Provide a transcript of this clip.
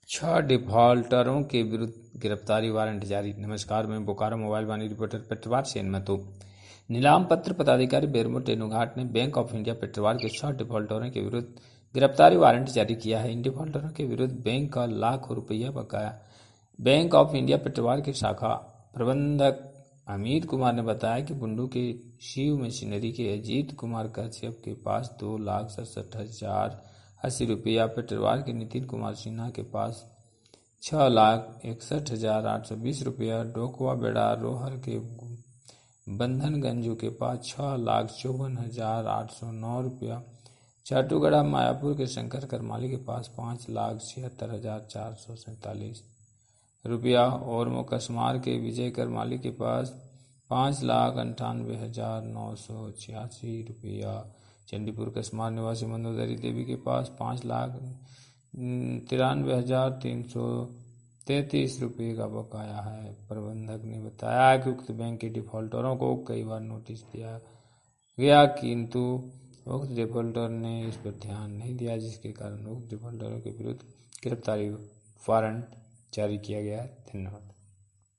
छह डिफॉल्टरों के विरुद्ध गिरफ्तारी वारंट जारी। नमस्कार, मैं बोकारो मोबाइल वाणी रिपोर्टर पेट्रवार सेनमतो। नीलाम पत्र पदाधिकारी बेरमो टेनुघाट ने बैंक ऑफ इंडिया पेट्रवार के 6 डिफॉल्टरों के विरुद्ध गिरफ्तारी वारंट जारी किया है। इन डिफॉल्टरों के विरुद्ध बैंक का लाखों रुपया बकाया। बैंक ऑफ इंडिया पेट्रवार के शाखा प्रबंधक अमित कुमार ने बताया कि बुंडू के शिव मशीनरी के अजीत कुमार कश्यप के पास 2,67,080 रुपया, पेट्रवार के नितिन कुमार सिन्हा के पास 6,61,820 रुपया, डोकवा बेड़ा रोहर के बंधन गंजू के पास 6,54,809 रुपया, चाटूगढ़ा मायापुर के शंकर करमाली के पास 5,76,447 रुपया और मुकस्मार के विजय करमाली के पास 5,98,986 रुपया, चंडीपुर कस्मार निवासी मंदोदरी देवी के पास 5,93,333 रुपये का बकाया है। प्रबंधक ने बताया कि उक्त बैंक के डिफॉल्टरों को कई बार नोटिस दिया गया, किंतु उक्त डिफॉल्टर ने इस पर ध्यान नहीं दिया, जिसके कारण उक्त डिफॉल्टरों के विरुद्ध गिरफ्तारी वारंट जारी किया गया है। धन्यवाद।